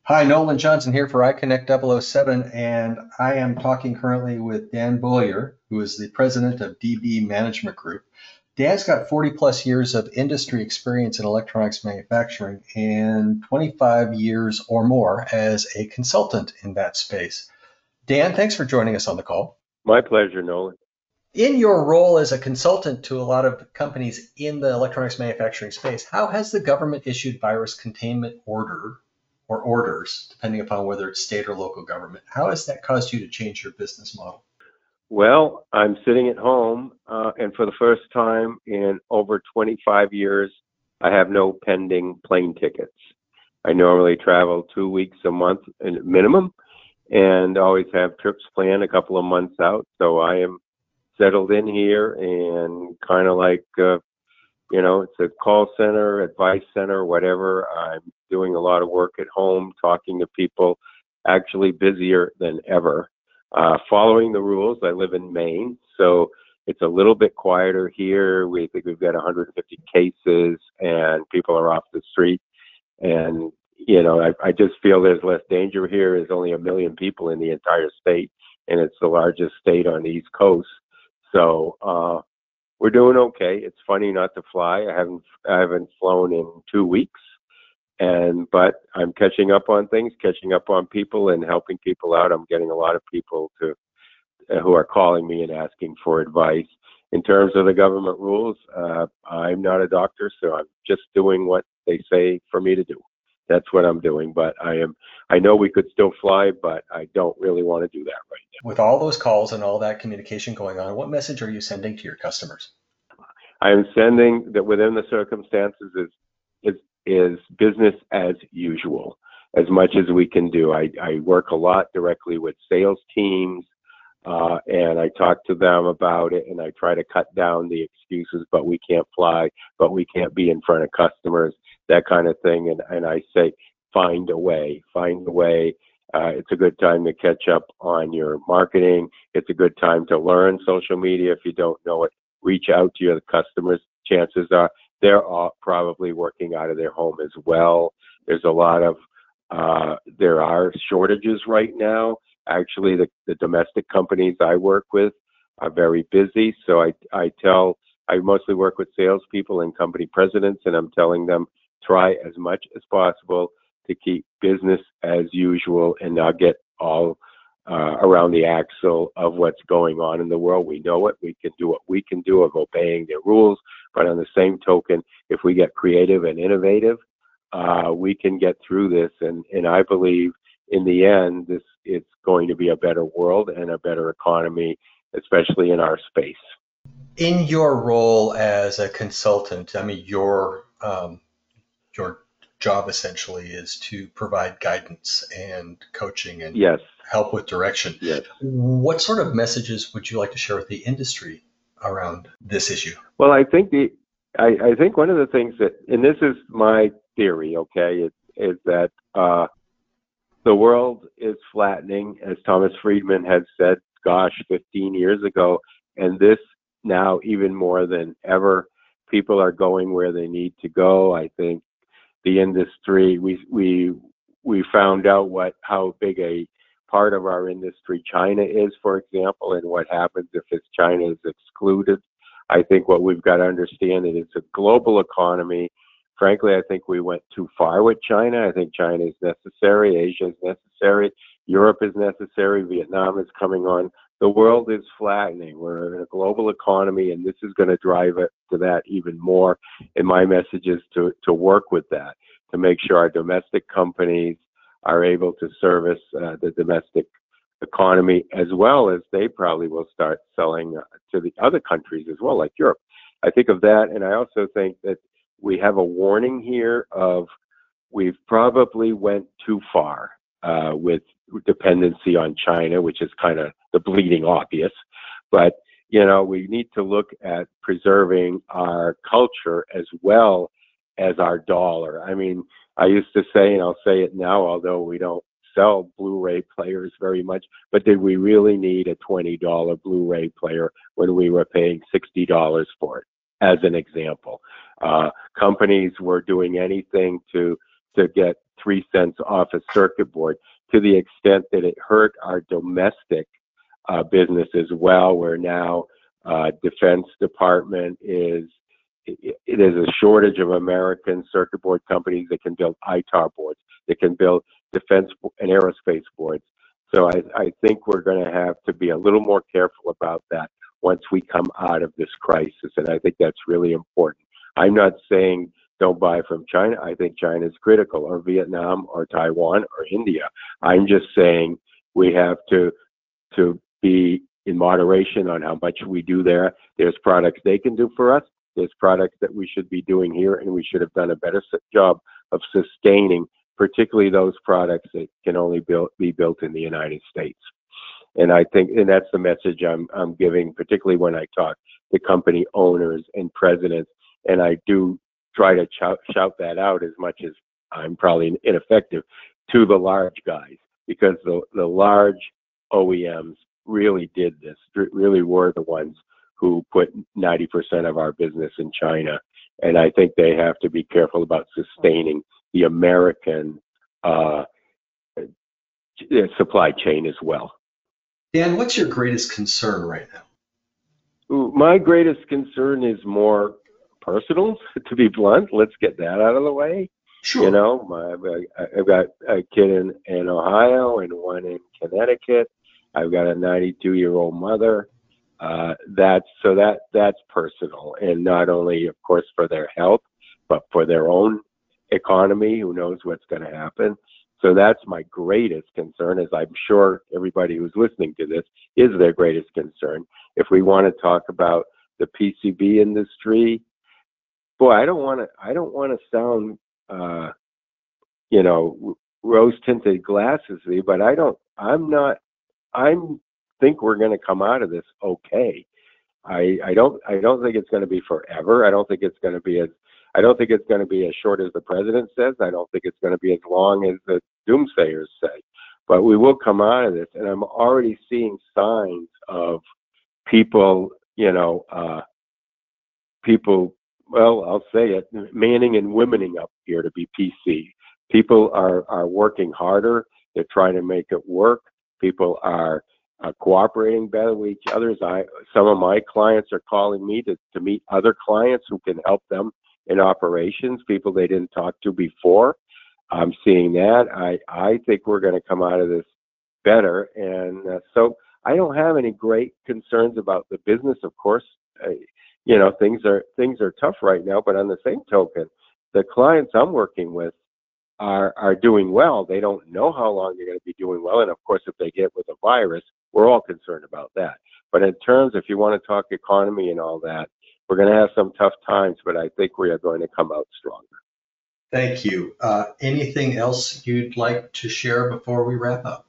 Hi, Nolan Johnson here for iConnect 007, and I am talking currently with Dan Boyer, who is the president of DB Management Group. Dan's got 40 plus years of industry experience in electronics manufacturing and 25 years or more as a consultant in that space. Dan, thanks for joining us on the call. My pleasure, Nolan. In your role as a consultant to a lot of companies in the electronics manufacturing space, how has the government issued virus containment order or orders, depending upon whether it's state or local government, how has that caused you to change your business model? Well, I'm sitting at home, and for the first time in over 25 years, I have no pending plane tickets. I normally travel 2 weeks a month minimum, and always have trips planned a couple of months out. So I am settled in here, and kind of like it's a call center, advice center, whatever. I'm doing a lot of work at home, talking to people, actually busier than ever. Following the rules, I live in Maine, so it's a little bit quieter here. We think we've got 150 cases, and people are off the street. And I just feel there's less danger here. There's only 1 million people in the entire state, and it's the largest state on the East Coast. So we're doing okay. It's funny not to fly. I haven't flown in 2 weeks, but I'm catching up on things, catching up on people, and helping people out. I'm getting a lot of people who are calling me and asking for advice. In terms of the government rules, I'm not a doctor, so I'm just doing what they say for me to do. That's what I'm doing. But I know we could still fly, but I don't really want to do that right now. With all those calls and all that communication going on, what message are you sending to your customers? I am sending that within the circumstances is business as usual, as much as we can do. I work a lot directly with sales teams, and I talk to them about it, and I try to cut down the excuses, but we can't fly, but we can't be in front of customers, that kind of thing. And I say, find a way, find a way. It's a good time to catch up on your marketing. It's a good time to learn social media. If you don't know it, reach out to your customers. Chances are they're all probably working out of their home as well. There's a lot of, there are shortages right now. Actually, the domestic companies I work with are very busy. So I mostly work with salespeople and company presidents, and I'm telling them try as much as possible to keep business as usual and not get all around the axle of what's going on in the world. We know it. We can do what we can do of obeying their rules. But on the same token, if we get creative and innovative, we can get through this. And I believe in the end, it's going to be a better world and a better economy, especially in our space. In your role as a consultant, I mean, your job essentially is to provide guidance and coaching and Yes. help with direction. Yes. What sort of messages would you like to share with the industry around this issue? Well, I think one of the things that, and this is my theory, okay, is that the world is flattening, as Thomas Friedman had said, 15 years ago, and this now even more than ever, people are going where they need to go. I think the industry, we found out how big a part of our industry China is, for example, and what happens if China is excluded. I think what we've got to understand is it's a global economy. Frankly, I think we went too far with China. I think China is necessary. Asia is necessary. Europe is necessary. Vietnam is coming on. The world is flattening. We're in a global economy, and this is going to drive it to that even more. And my message is to work with that, to make sure our domestic companies are able to service the domestic economy, as well as they probably will start selling to the other countries as well, like Europe. I think of that, and I also think that we have a warning here of we've probably went too far with dependency on China, which is kind of the bleeding obvious. But, we need to look at preserving our culture as well as our dollar. I mean, I used to say, and I'll say it now, although we don't sell Blu-ray players very much, but did we really need a $20 Blu-ray player when we were paying $60 for it, as an example? Companies were doing anything to 3 cents off a circuit board, to the extent that it hurt our domestic business as well, where now Defense Department is, it is a shortage of American circuit board companies that can build ITAR boards, that can build defense and aerospace boards. So I think we're going to have to be a little more careful about that once we come out of this crisis, and I think that's really important. I'm not saying don't buy from China. I think China is critical, or Vietnam, or Taiwan, or India. I'm just saying we have to be in moderation on how much we do there. There's products they can do for us. There's products that we should be doing here, and we should have done a better job of sustaining, particularly those products that can only be built in the United States. And I think, and that's the message I'm giving, particularly when I talk to company owners and presidents, and I do try to shout that out as much as I'm probably ineffective to the large guys, because the large OEMs really did this, really were the ones who put 90% of our business in China. And I think they have to be careful about sustaining the American supply chain as well. Dan, what's your greatest concern right now? My greatest concern is more personal, to be blunt. Let's get that out of the way. Sure. You know, I've got a kid in Ohio and one in Connecticut. I've got a 92-year-old mother. That's personal, and not only, of course, for their health, but for their own economy. Who knows what's going to happen? So that's my greatest concern, as I'm sure everybody who's listening to this is their greatest concern. If we want to talk about the PCB industry, boy, I don't want to sound, rose-tinted glasses, but I think we're going to come out of this okay. I don't think it's going to be forever. I don't think it's going to be as short as the president says. I don't think it's going to be as long as the doomsayers say. But we will come out of this, and I'm already seeing signs of people, well, I'll say it, manning and womening up here to be PC. People are working harder. They're trying to make it work. People are cooperating better with each other. Some of my clients are calling me to meet other clients who can help them in operations, people they didn't talk to before. I'm seeing that. I think we're going to come out of this better. And so I don't have any great concerns about the business. Of course, things are tough right now, but on the same token, the clients I'm working with are doing well. They don't know how long they're going to be doing well. And of course, if they get with a virus, we're all concerned about that. But in terms, if you want to talk economy and all that, we're going to have some tough times, but I think we are going to come out stronger. Thank you. Anything else you'd like to share before we wrap up?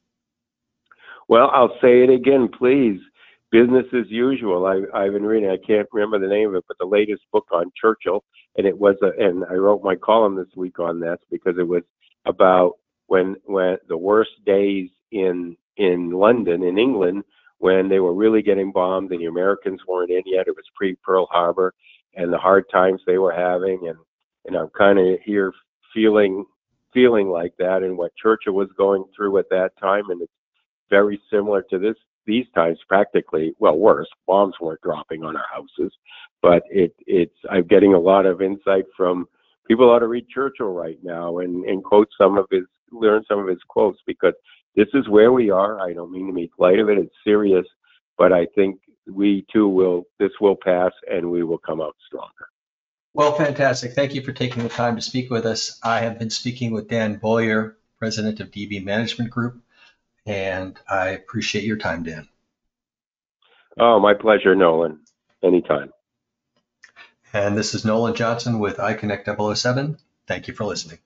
Well, I'll say it again, please. Business as usual. I've been reading, I can't remember the name of it, but the latest book on Churchill, and and I wrote my column this week on this because it was about when the worst days in London, in England, when they were really getting bombed and the Americans weren't in yet. It was pre-Pearl Harbor, and the hard times they were having, and I'm kind of here feeling like that, and what Churchill was going through at that time, and it's very similar to these times, practically, well, worse. Bombs weren't dropping on our houses, but I'm getting a lot of insight from people ought to read Churchill right now and learn some of his quotes, because this is where we are. I don't mean to make light of it. It's serious, but I think we too this will pass and we will come out stronger. Well, fantastic. Thank you for taking the time to speak with us. I have been speaking with Dan Beaulieu, president of DB Management Group, and I appreciate your time, Dan. Oh, my pleasure, Nolan. Anytime. And this is Nolan Johnson with iConnect 007. Thank you for listening.